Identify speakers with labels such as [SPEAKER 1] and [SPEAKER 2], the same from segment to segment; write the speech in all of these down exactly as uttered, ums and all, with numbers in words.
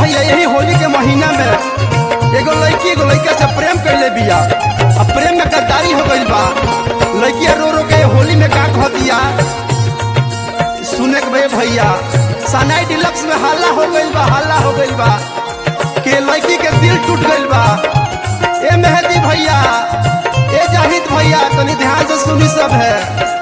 [SPEAKER 1] भैया यही होली के महीना में एगो लड़की एगो लड़का से प्रेम कैले बिया। अब प्रेम में गद्दारी हो गई बा। लड़किया रो रो के होली में का कह दिया सुने के भे भैया। सनाई डिलक्स में हल्ला हो गई बा, हल्ला हो गई बा के लड़की के दिल टूट गई बा। ए मेहदी भैया, ए जाहिद भैया, तनी ध्यान से सुनी सब है।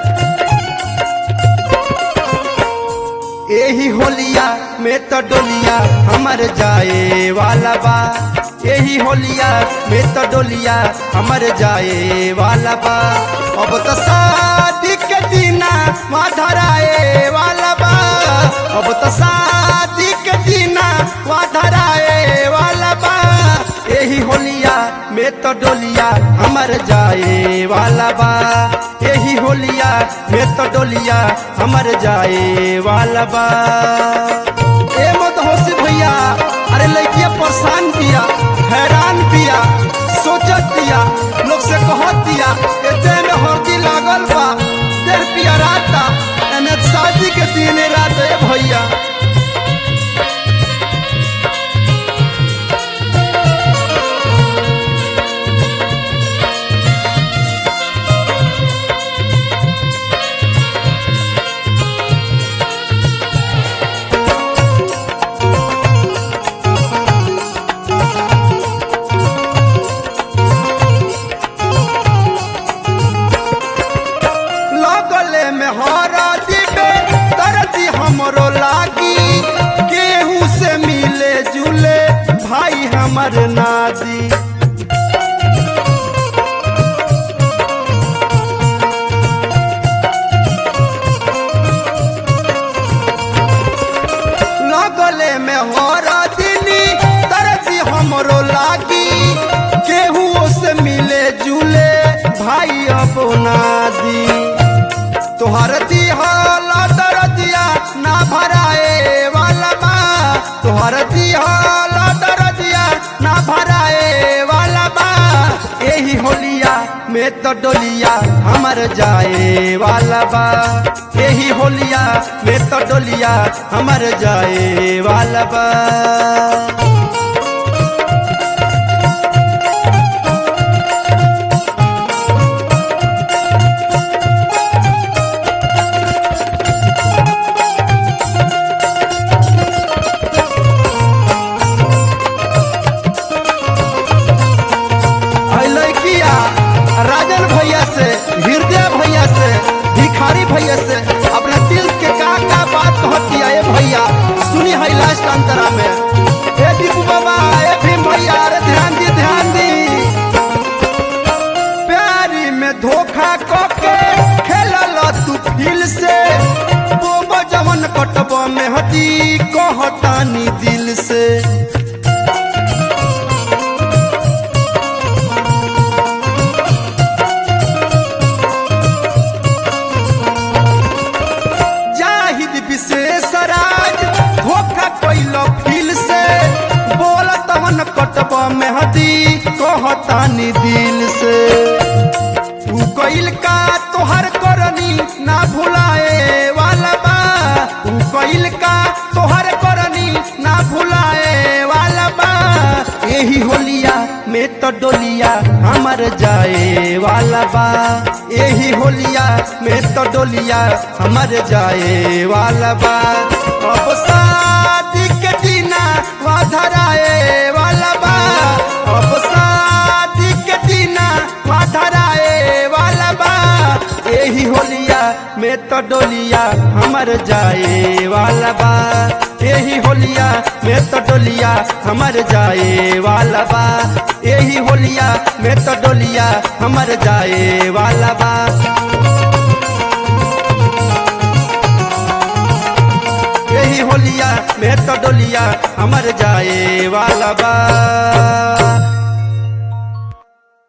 [SPEAKER 1] यही होलिया में तो डोलिया हमर जाए वाला बा। यही होलिया में तो डोलिया हमर जाए वाला बा। अब तो शादी के दीना धराए वाला बा। अब तो शादी के दीना धराए वाला बा। यही होलिया में तो डोलिया हमर जाए वाला बा। यही होलिया में तो डोलिया हमर जाए वाला बा। ए मत होशी भैया, अरे लड़किया परेशान पिया, हैरान पिया, सोचत पिया, लोग से कहत पिया एते में हरदी लागल बा, देर पिया राता एने शादी के दिन रात। ए भैया हमरो लागी केहू से मिले जुले भाई हमर नादी। लगले में हरा दिनी तरजी हमरो लागी केहू से मिले जुले भाई अपना दी। तोहर दी हाला दरदिया ना भराए वाला बा। तोहर दी हाला दरदिया ना भराए वाला बा। यही होलिया में तो डोलिया हमर जाए वाला बा। यही होलिया में तो डोलिया हमर जाए वाला बा। राजन भैया से, हृदय भैया से, भिखारी भैया से अपने दिल के का का बात कहती है भैया सुनी है लास्ट अंतरा में। ए दीपू बाबा, ए भीम भैया, अरे ध्यान दी ध्यान दी। प्यारी में धोखा करके खेलल तू फिल से बोब जवन कटब में हदी कहतानी दिल से। कटब में हदी कहतानी दिल से। तू कइल का तोहर करनी ना भुलाए वाला बा। तू कइल का तोहर करनी ना भुलाए वाला बा। यही होलिया में तो डोलिया हमर जाए वाला बा। यही होलिया में तो डोलिया हमर जाए वाला बा। अब शादी के दीना धराए वाला बा। अब शादी के दीना धराए वाला बा। यही होलिया में तो डोलिया हमर जाए वाला बा। यही होलिया में तो डोलिया हमर जाए वाला बा। यही होलिया में तो डोलिया हमर जाए वाला बा। यही होलिया में तो डोलिया हमर जाए वाला बा।